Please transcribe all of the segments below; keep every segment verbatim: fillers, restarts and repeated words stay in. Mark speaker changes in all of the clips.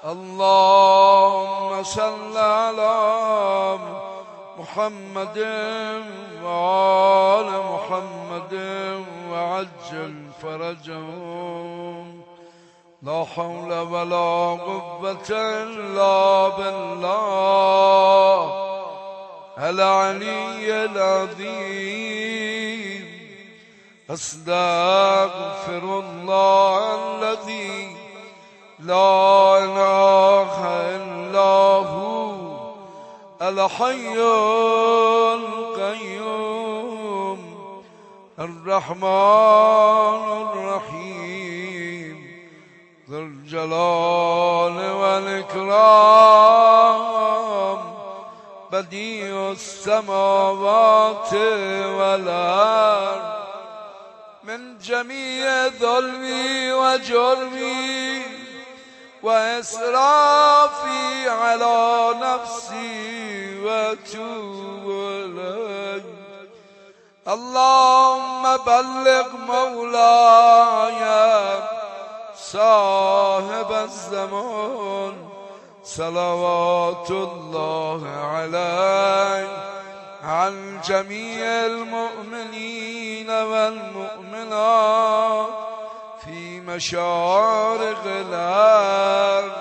Speaker 1: اللهم صل على محمد وآل محمد وعجل فرجهم. لا حول ولا قوة إلا بالله العلي العظيم. أستغفر الله الذي لا إله إلا هو الحي القيوم الرحمن الرحيم ذو الجلال والإكرام بديع السماوات والأرض. من جميع ظلمي وجرمي وإسرافي على نفسي وأتوب إليك. اللهم بلغ مولاي صاحب الزمان صلوات الله عليه عن جميع المؤمنين والمؤمنات في مشارق الأرض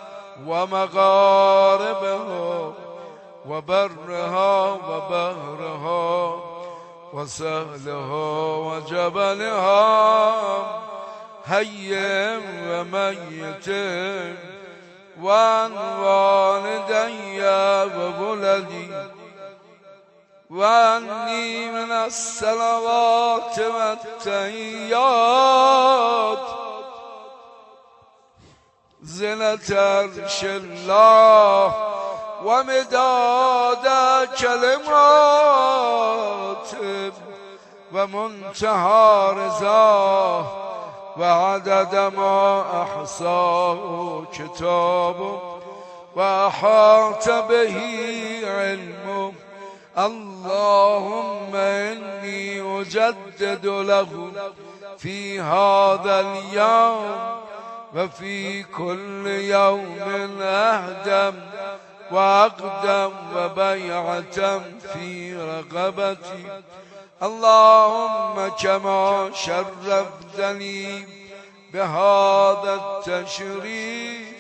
Speaker 1: ومغاربها وبرها وبحرها وسهلها وجبلها حي وميت وعن والدي وولدي وعني من الصلوات والتحيات زنة عرش الله ومداد كلماته ومنتهى رضاه وعدد ما أحصاه كتابه وأحاط به علمه. اللهم إني أجدد له في هذا اليوم وفي كل يوم أهدم وأقدم وبيعة في رقبتي. اللهم كما شرفتني بهذا التشريف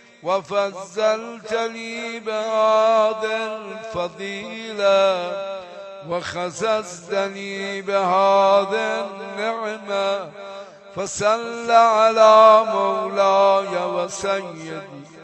Speaker 1: وفضلتني بهذه الفضيلة وخصصتني بهذه النعمة فصل على مولاي وسيدي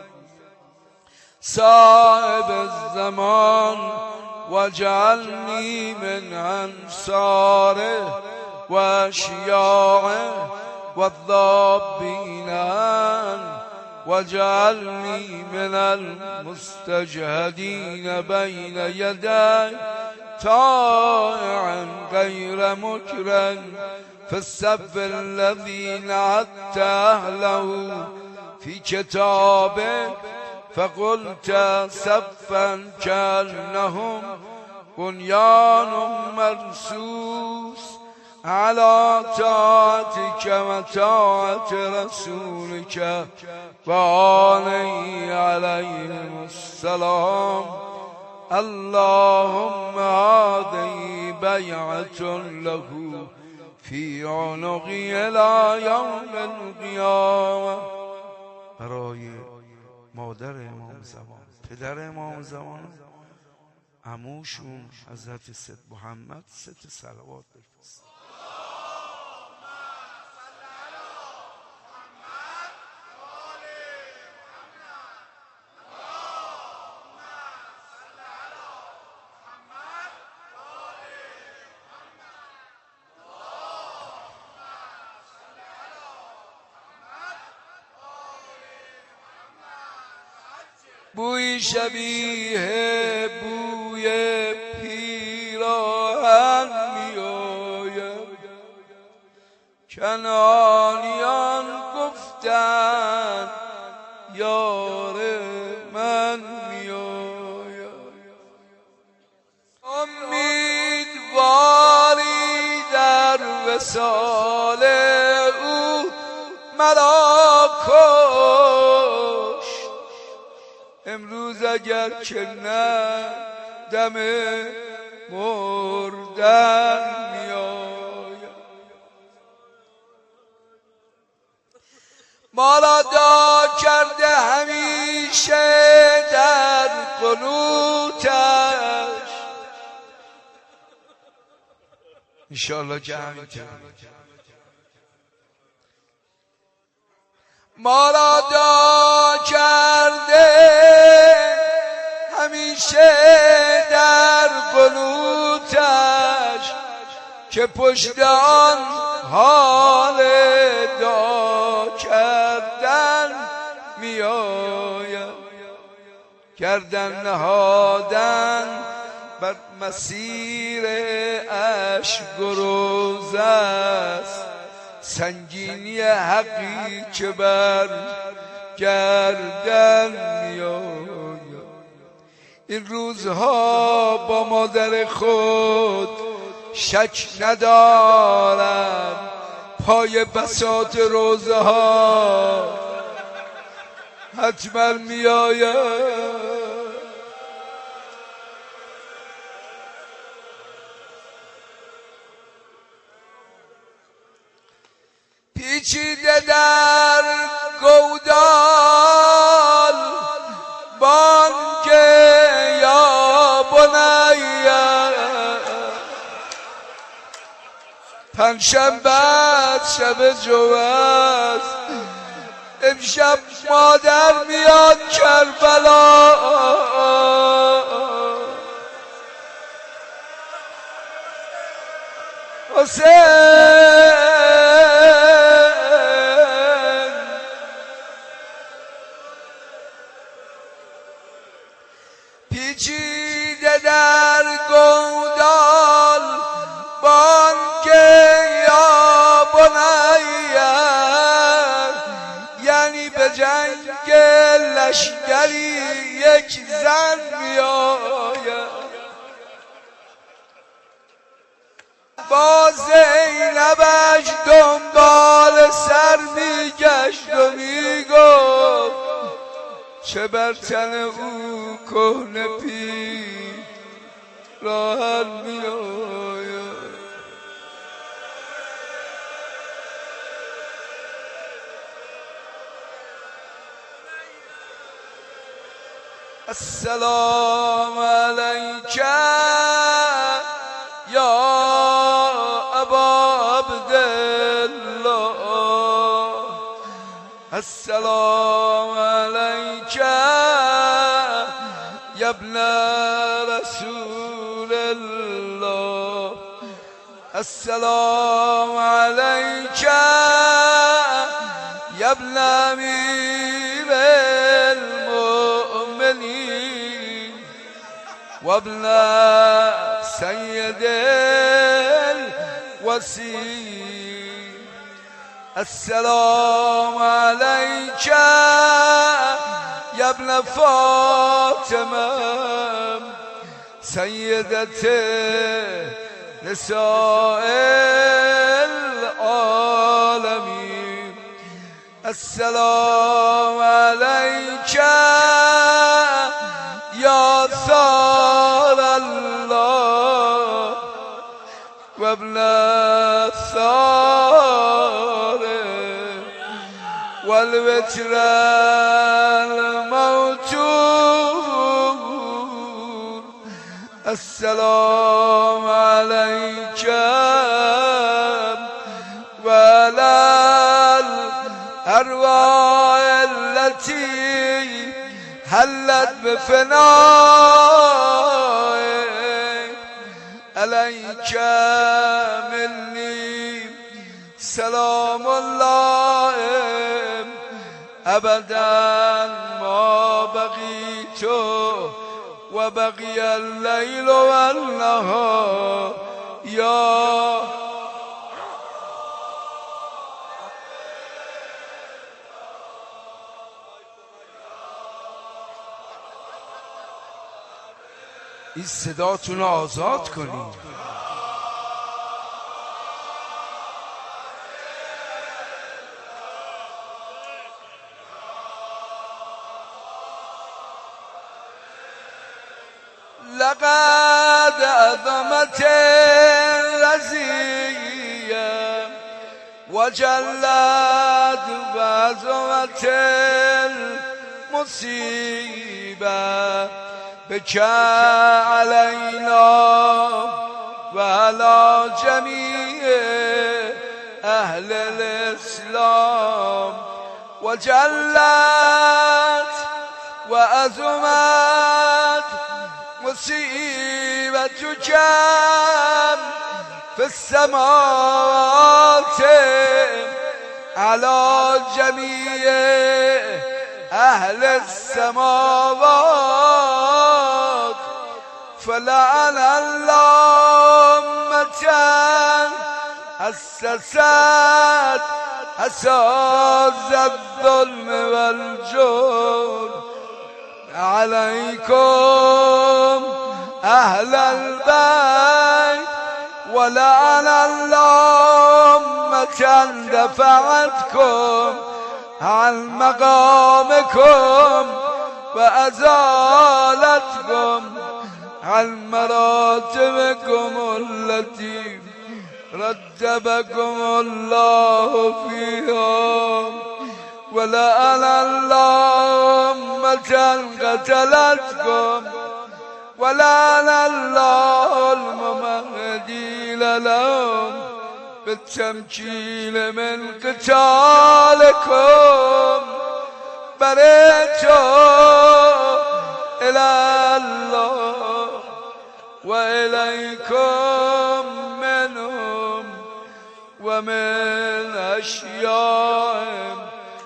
Speaker 1: صاحب الزمان واجعلني من أنصاره وأشياعه والضابين عنه واجعلني من المستجهدين بين يدي طائعا غير مكرم في السب الذي نعت أهله في كتابك فقلت سفا كأنهم بنيان مرصوص على طاعتك وطاعة رسولك وآله عليهم السلام. اللهم هذه بيعة له في عنقي إلى يوم القيامة. برای مادر امام زمان، پدر امام زمان، عموشون حضرت سید محمد ست صلوات بفرست. بوی شبیه بوی پیراهن می آید کنانیان گفتند یار من می آید. امیدواری در وصال او مرا کشت امروز اگر که نه دم مردن میآید. ما را دعا کرده همیشه در قنوتش، انشاءالله که همینطور. ما را دعا کرده همیشه در قنوتش، که پشت آن حال دعا کردن میآید. گردن نهادن بر مسیر اشک و روز است، سنگینی حقی که بر گردن میآید. این روزها با مادر خود شک ندارم، پای بساط روزها حتما میآید. پیچیده در گودال بانگ یا بنیه، پنجشنبه شب جمعه امشب مادر میاد کربلا. حسین پیچیده در گودال بانگ یا بنیه، یعنی به جنگ لشکری یک زن میآید. با زینبش دنبال سر میگشت و میگفت چه بر تن او کهنه پیراهن میآید. السلام علیک یا ابا عبدالله، السلام علیک یا ابن رسول الله، السلام علیک یا ابن امیر المؤمنین و ابن سید الوصی، السلام علیک یا ابن فاطمه سیدت نساء العالمین، السلام علیک یا ثار الله و ابن الثار والوتر الموتور، السلام علیک و علی الارواح التي حلت بفنائك، علیک منی سلام الله ابدا ما بقیت و بقی اللیل و النهار یا این صداتون رو آزاد کنید. لقد عظمت الرزية وجلت بعظمت المصيبة بك علينا وعلى جميع أهل الإسلام وجلت وعظمت مصيبتك في السماوات على جميع أهل السماوات فلعن الله أمة أسست أساس الظلم والجور عليكم أهل البيت ولعن الله أمة دفعتكم عن مقامكم وأزالتكم عن مراتبكم التي رتبكم الله فيها ولعن الله أمة قتلتكم ولعن الله الممهدين لهم بالتمكين من قتالكم برئتم إلى الله وإليكم منهم ومن أشيائهم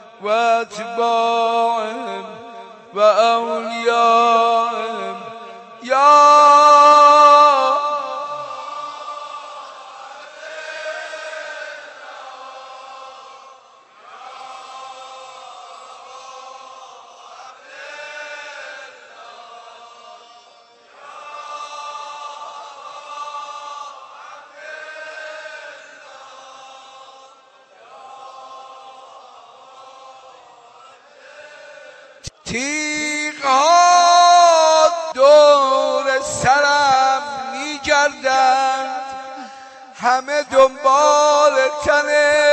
Speaker 1: وأتباعهم وأوليائهم يا تیغ ها دور سرم میگردند همه دنبال تن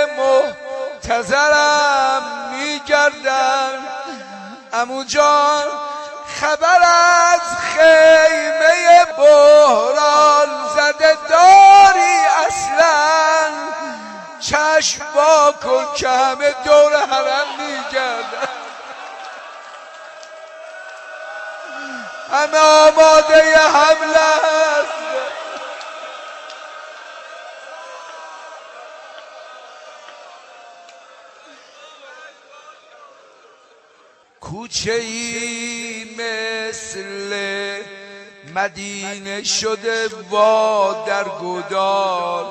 Speaker 1: محتضرم میگردند عمو جان خبر از خیمه بحران زده داری اصلا چشم وا کن که همه دور حرم میگردند همه آماده حمله است کوچه ای مثل مدینه شده وا در گودال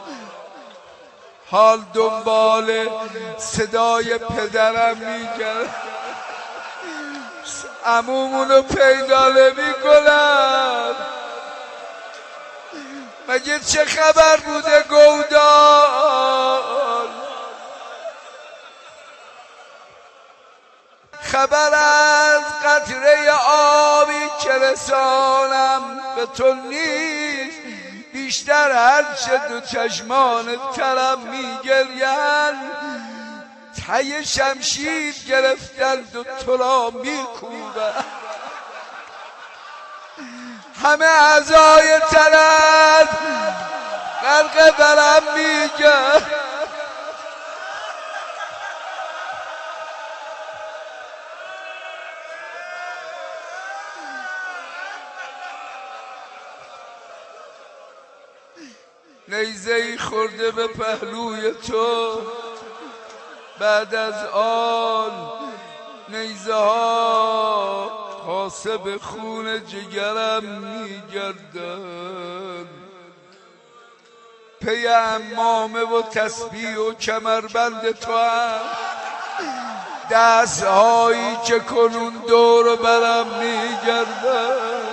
Speaker 1: حال دنبال صدای پدرم میگرد عمومونو پیدا نمی کنم مگه چه خبر بوده گودال خبر از قطره آبی که رسانم به تو نیست بیشتر هرچه دو چشمان ترم میگرین ته شمشیر گرفتن و تو را میکوبن همه اعضای تنت غرق برم میگن نیزه‌ای خورده به پهلوی تو بعد از آن نیزه ها حاسب خون جگرم میگردن پی امامه و تسبیح و کمربند تو هم دست هایی که کنون دور برم میگردن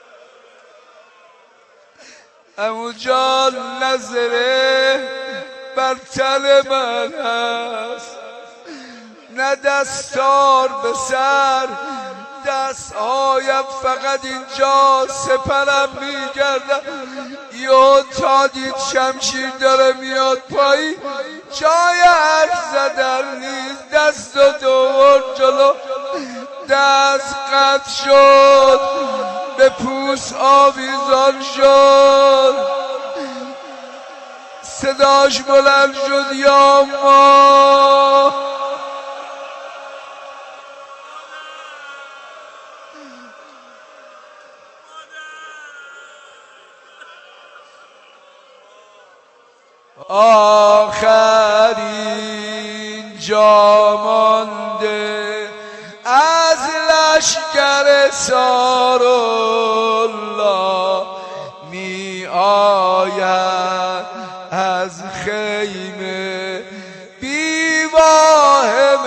Speaker 1: عمو جان نظره بر تن من هست، نه دستار به سر، دستهایم فقط اینجا سپرم میگردم. یا تا دید شمشیر داره میاد پایی، جای حرف زدن نیست. دست و دوور جلو، دست قطع شد، به پوست آویزان شد. صداش بلند شد یا ما آخرین جا مانده از لشکر سارالله، می آید از خیمه بی واهم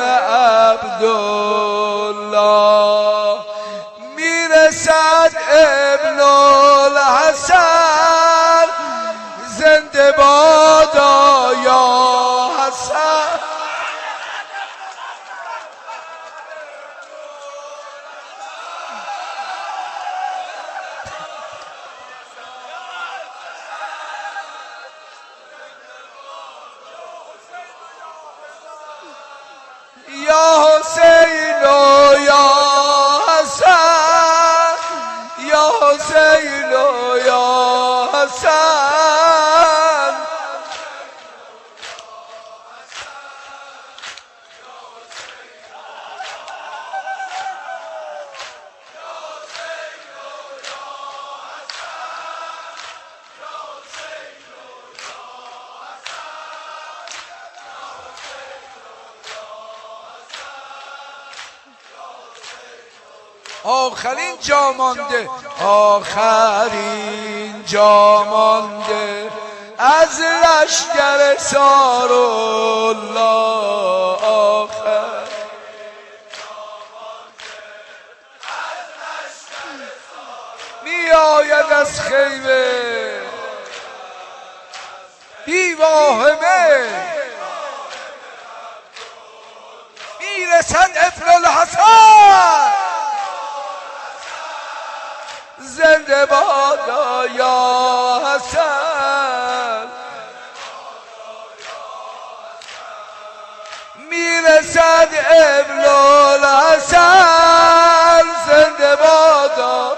Speaker 1: عبدالله. میرسد ابن الحسن، زنده بادا یا حسن. یا حسین و یا حسن، یا حسین و یا حسن. آخرین جا مانده، آخرین جا مانده از لشکر سارالله. آخر می آید از خیمه بی واهمه، میرسد ابن الحسن، زنده بادا یا حسن. میرسد ابن الحسن، زنده بادا.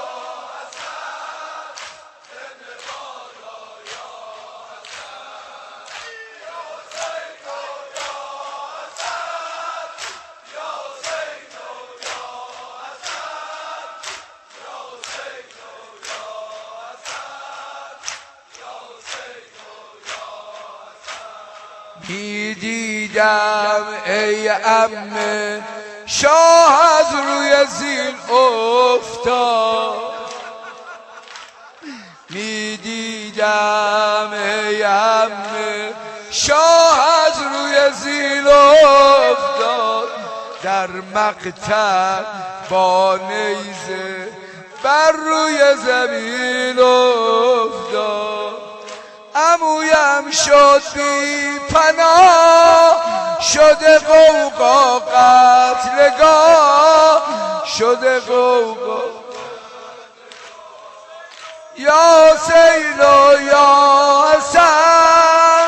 Speaker 1: می دیدم ای عمه شاه از روی زین افتاد، می دیدم ای عمه شاه از روی زین افتاد. در مقتل با نیزه بر روی زمین افتاد. عمویم شد بی پناه، شده غوغا قتلگاه، شده غوغا. یا حسین و یا حسن،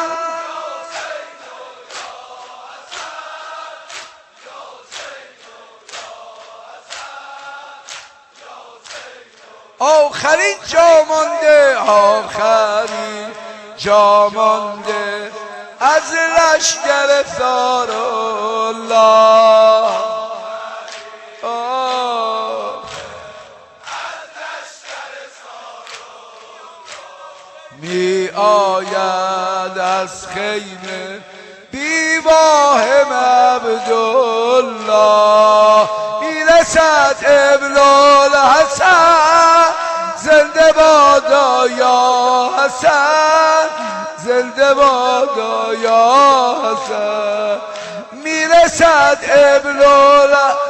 Speaker 1: آخرین جا مانده، آخرین جا مانده از لشکر سارالله. می آید از خیمه بی واهم عبدالله. میرسد ابن الحسن، زنده بادا یا حسن، زنده بادا یا حسن. میرسد ابن الحسن،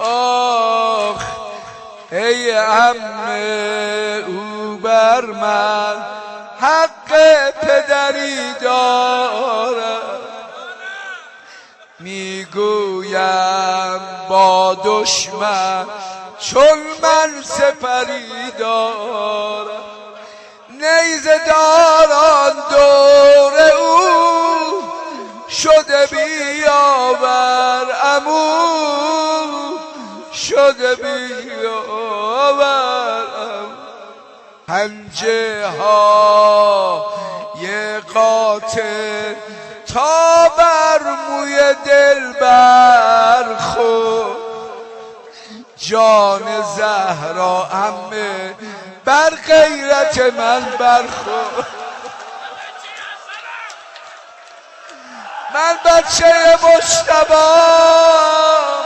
Speaker 1: آخ ای عمه او بر من حق پدری دارد، میگویم با دشمن چون من سپری دارم. نیزه داران دور او شده بیاور عمو، شده بیاور عمو. پنجه های قاتل تا بر موی دل برخورد، جان زهرا عمه بر غیرت من برخورد. من بچه مجتبام،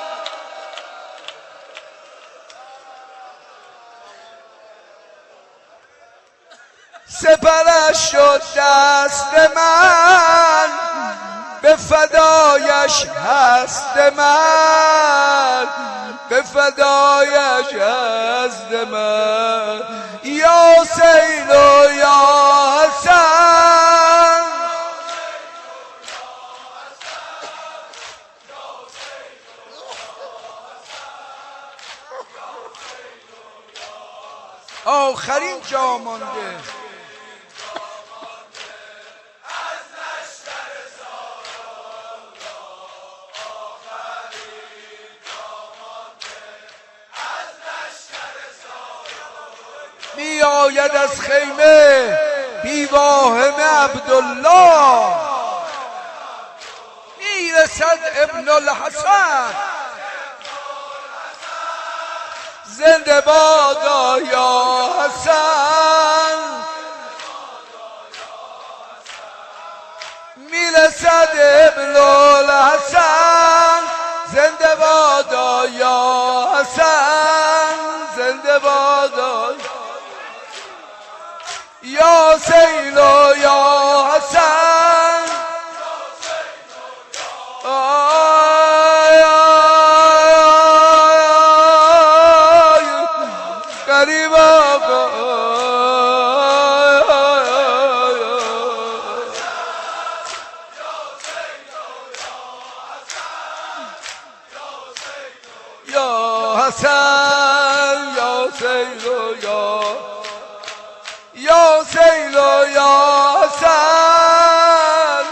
Speaker 1: سپرش شد دست من، به فدایش هست من، به فدایش هست من. یا حسین و یا حسن، آخرین جا مانده. می آید از خیمه بی واهم عبدالله، می رسد ابن الحسن. زنده بادا یا حسن، می رسد ابن الحسن. زنده بادا یا حسن، زنده بادا یا حسین و یا حسن. آی آی قریب آقا، یا حسن یا حسین و یا یا حسین و یا حسن.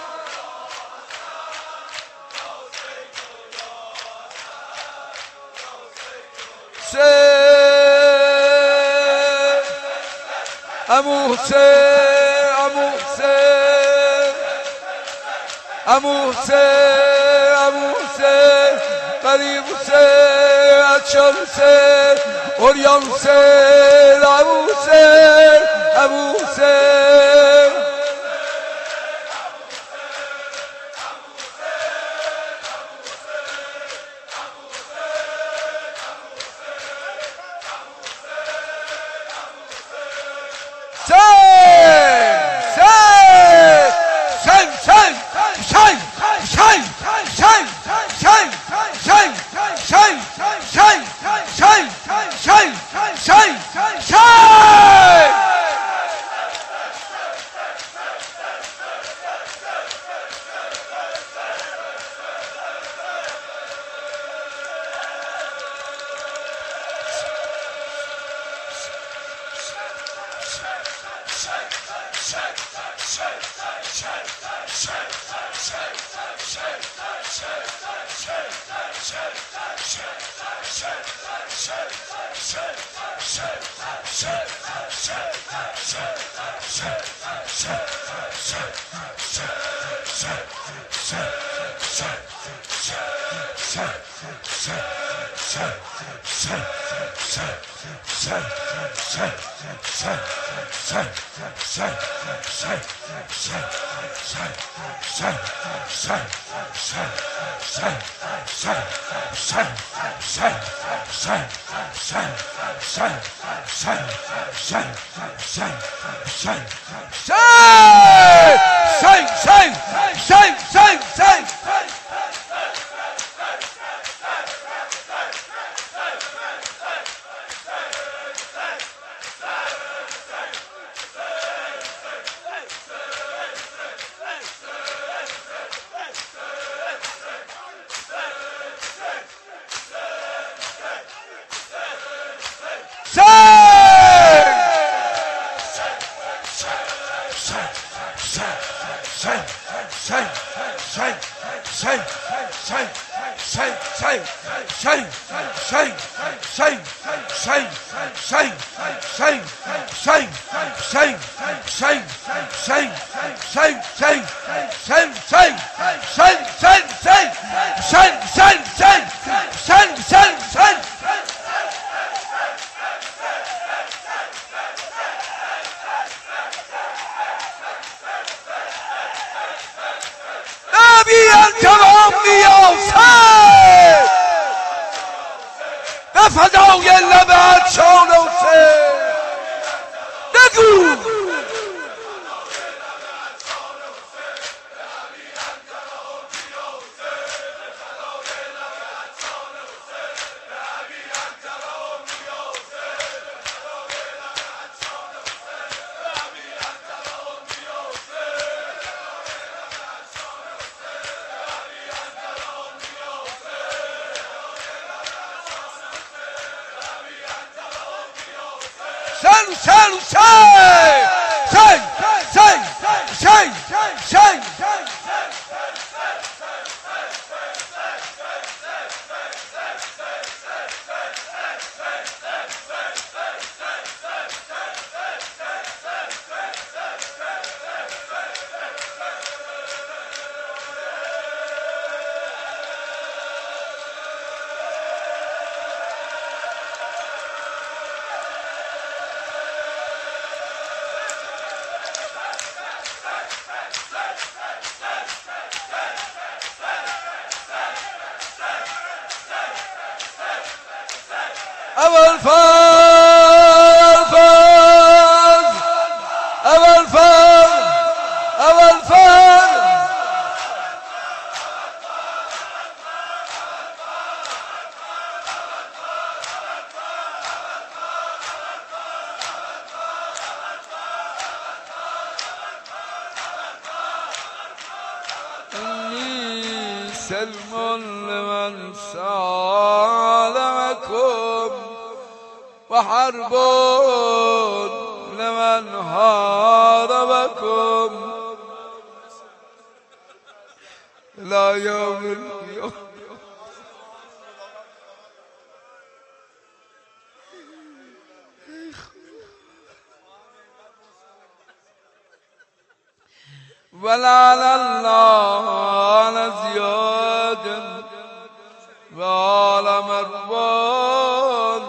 Speaker 1: حسین عمو حسین عمو حسین عمو حسین عمو حسین قریب حسین اچان حسین اوریان حسین عمو حسین عمو حسین. فدای لبت شان حسین بگو Say, say, say, say, say, say, say, say. اول فاز فاز اول فاز اول فاز إني سلم لمن سالمكم وحرب لمن هاربكم لا يوم اليوم ولعن الله على زياد وعلى مروان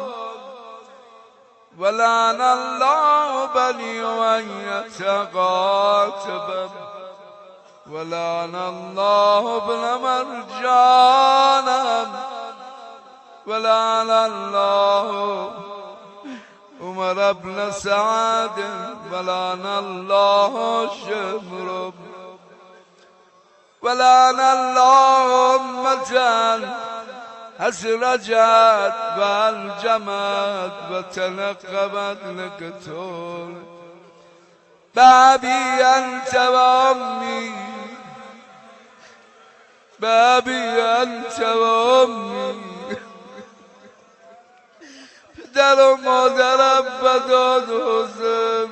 Speaker 1: ولعن الله بني أمية قاتبا ولعن الله ابن مرجانا ولعن الله عمر بن سعد ولعن الله شمر ولعن الله أمة أسرجت والجمت وتنقبت لقتول بابي أنت وأمي بابي أنت وأمي پدر و مادرم بداد حسین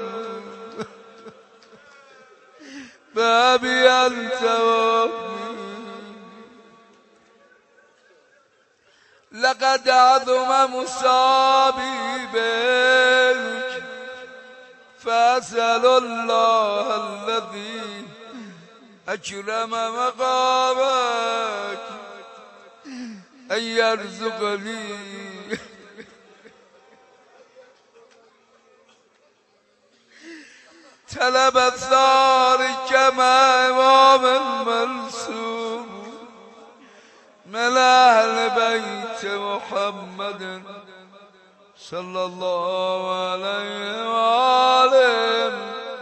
Speaker 1: بابی انت و لقد عظم مصابي بك فأسأل الله الذي أكرم مقامك أن يرزقني طلب الثار كما إمام المنصور من أهل بيت محمد صلى الله عليه وآله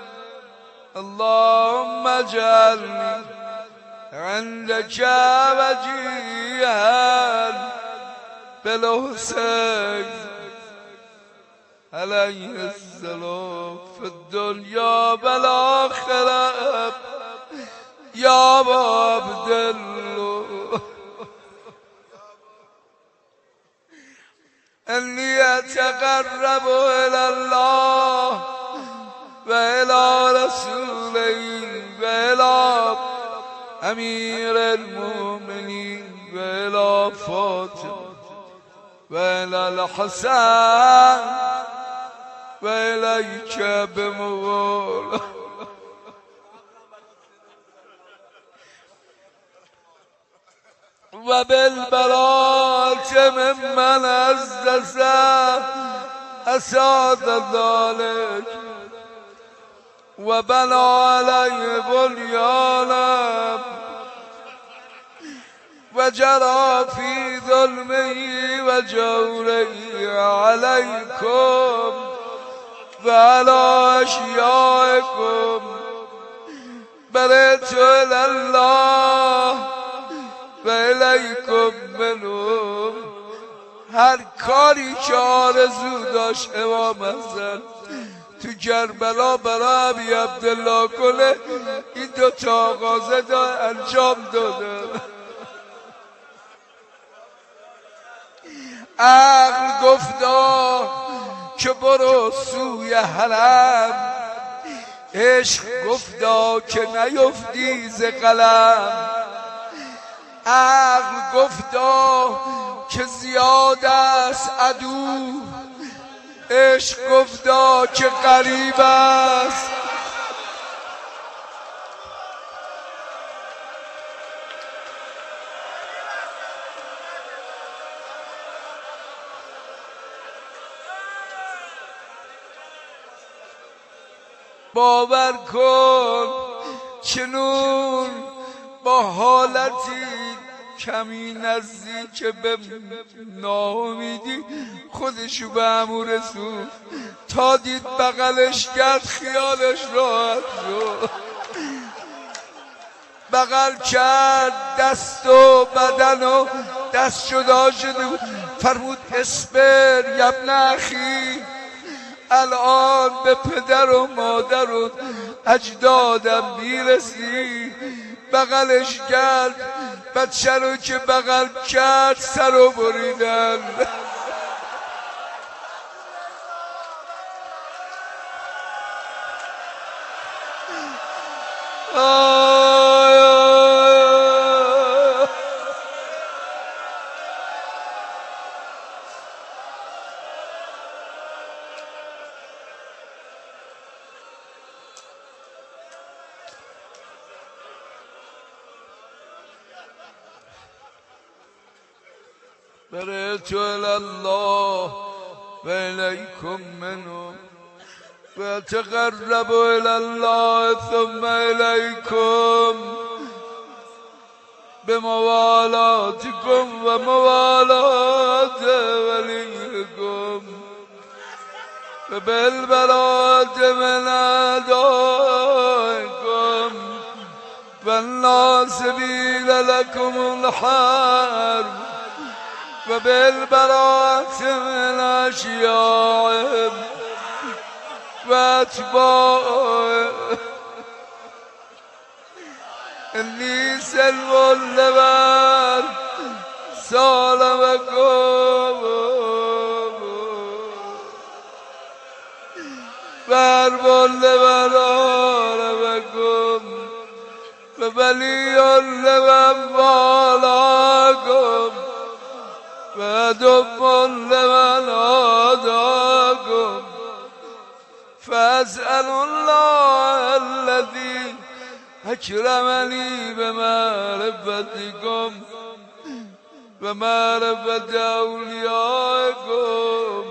Speaker 1: اللهم اجعلني عندك وجيها بالحسين عليه السلام في الدنيا والآخرة يا عبد الله إني أتقرب إلى الله وإلى رسوله وإلى أمير المؤمنين و الی فاطمه و الی الحسن و الیک بموال و بالبراءة ممن عزز اساد ذلك و بنا علی بنیانا و جرى فی ظلمه و جوره علیکم و علی اشیائکم برئت الی الله و الیکم منهم. هر کاری که آرزو داشت امام حسن تو کربلا برای ابی عبدالله کنه این دو تا آغازه دا انجام داده. عقل گفتا که برو سوی حرم، عشق گفتا که نیفتی ز قلم. عقل گفتا که زیاد است عدو، عشق گفتا که قریب است. باور کن چنون با حالتی کمی نزدیک به ناامیدی خودشو به عمو رسون، تا دید بغلش کرد خیالش راحت شد. بغل کرد دست و بدن و دست جدا شده بود. فرمود اصبر یبن اخی، الان به پدر و مادر و اجدادم میرسی. بغلش کرد، بچه رو که بغل کرد سر رو بریدن. برئت الی الله و الیکم منهم و تقرب الی الله ثم الیکم بموالاتکم و موالات ولیکم و بالبراءة من اعدائکم و الناصبین لکم الحرب و بالبراءة من اشیاعهم و اتباعهم. انی سلم لمن سالمکم و حرب لمن حاربکم و ولی لمن والاکم و عدو لمن عاداکم. فاسأل الله الذي اکرمنی بمعرفتکم و معرفت اولیائکم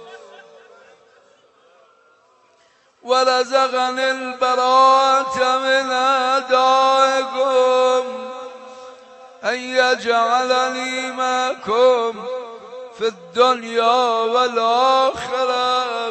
Speaker 1: و رزقنی البراءة من اعدائکم ان یجعلنی معکم فی الدنیا والآخرة.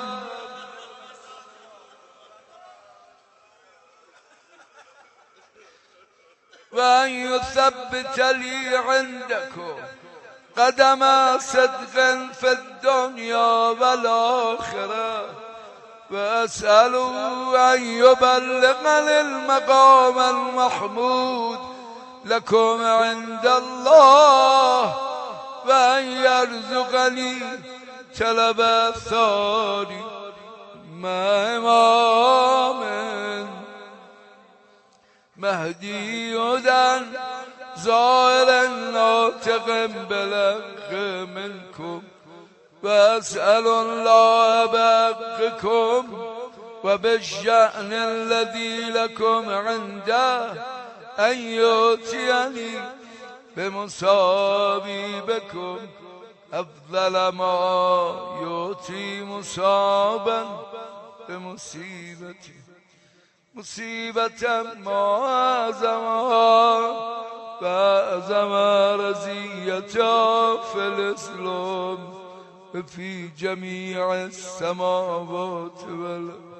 Speaker 1: و ان یثبت لی عندکم قدم صدق فی الدنیا والآخرة و اسألوا ان یبلغنی المقام المحمود لکم عند الله و ان یرزقنی طلب الثاری مع امام مهدی هدن زائر ناطق بالحق منكم وأسأل الله بحقكم وبالشأن الذي لكم عنده أن يؤتيني بمصابيبكم أفضل ما يؤتي مصابا بمصيبتي مصيبة ما أعظمها وأعظم رزية في الإسلام في جميع السماوات والأرض.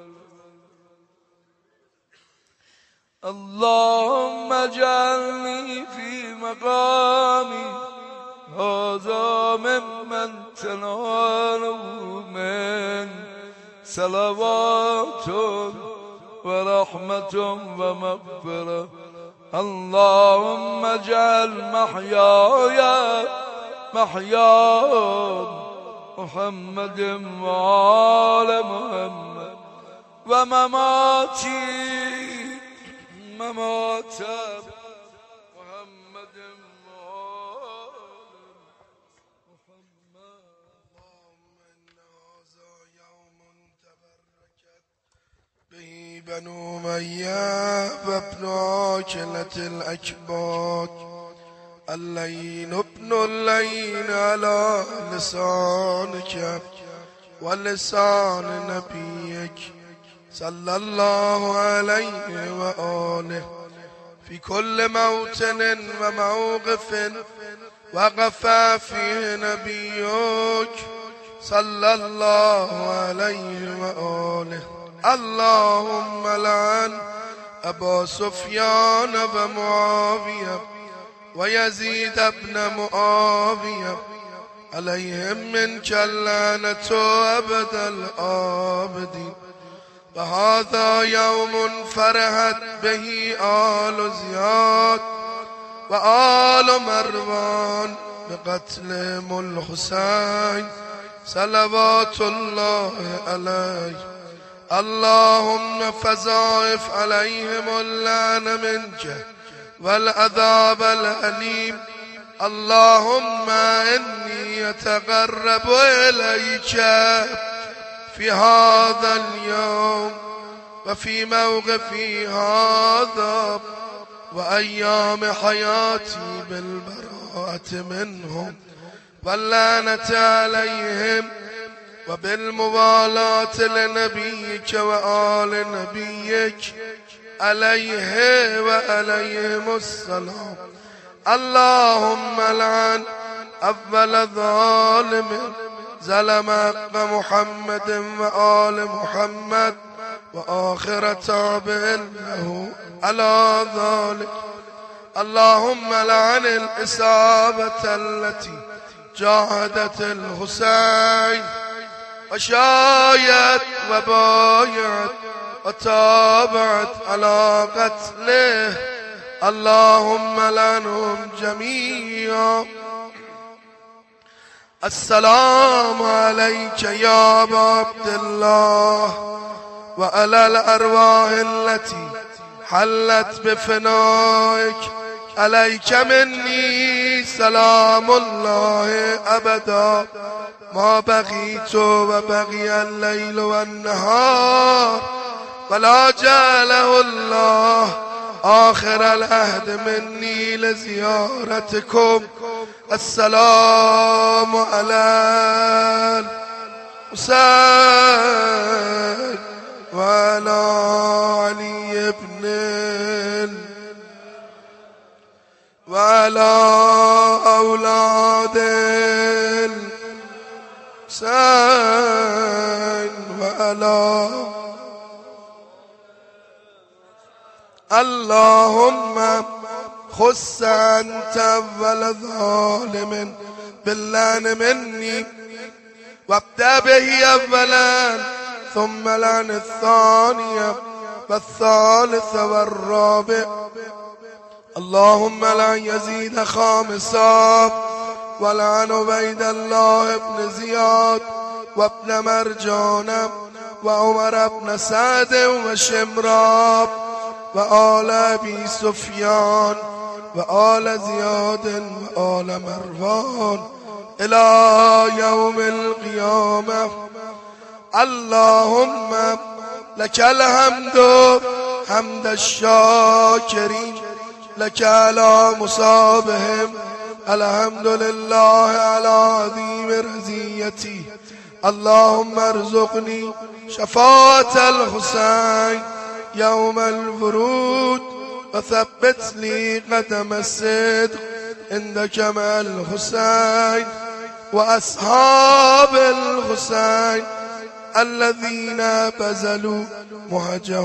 Speaker 1: اللهم اجعلني في مقامي هذا ممن تناله من صلوات ورحمة ومغفرة. اللهم اجعل محياي محيا محمد وآل محمد ومماتي ممات محمد وآل محمد.
Speaker 2: اللهم إن هذا يوم تبركت به بنو أمية وابن عاجلة الأكباد اللين ابن اللين على لسانك ولسان نبيك صلى الله عليه وآله في كل موطن وموقف وقف فيه نبيك صلى الله عليه وآله. اللهم لعن أبا سفيان ومعاوية ويزيد بن معاوية عليهم من جلانة أبد الآبدين. وهذا يوم فرحت به آل زياد وآل مروان بقتلهم الحسين صلوات الله عليه. اللهم فضاعف عليهم اللعن منك والعذاب الأليم. اللهم إني أتقرب إليك في هذا اليوم وفي موقفي هذا وأيام حياتي بالبراءة منهم واللعنة عليهم وبالموالاة لنبيك وآل نبيك عليه وعليهم السلام. اللهم لعن أول ظالم ظلم حق محمد وآل محمد وآخر تابع له على ذلك. اللهم لعن الإصابة التي جاهدت الحسين وشايت وبايعت وتابعت على قتله. اللهم لعنهم جميعا. السلام عليك يا أبا عبد الله وعلى الأرواح التي حلت بفنائك. عليك مني سلام الله أبدا ما بقيت وبقي الليل والنهار ولا جعله الله آخر العهد مني لزيارتكم. السلام على الحسين وعلى علي بن وعلى أولاد الحسين وعلى. اللهم خص أنت أول ظالم باللعن مني وابدأ به أولا ثم لعن الثانية والثالث والرابع. اللهم لعن يزيد خامسا ولعن عبيد الله بن زياد وابن مرجان وعمر بن سعد وشمراب وآل أبي سفيان وآل زياد وآل مروان إلى يوم القيامة. اللهم لك الحمد حمد الشاكرين، لك على مصابهم، الحمد لله على عظيم رزيتي. اللهم ارزقني شفاعة الحسين يوم الورود، وثبت لي قدم الصدق عندك مع الحسين وأصحاب الحسين الذين بذلوا مهجهم.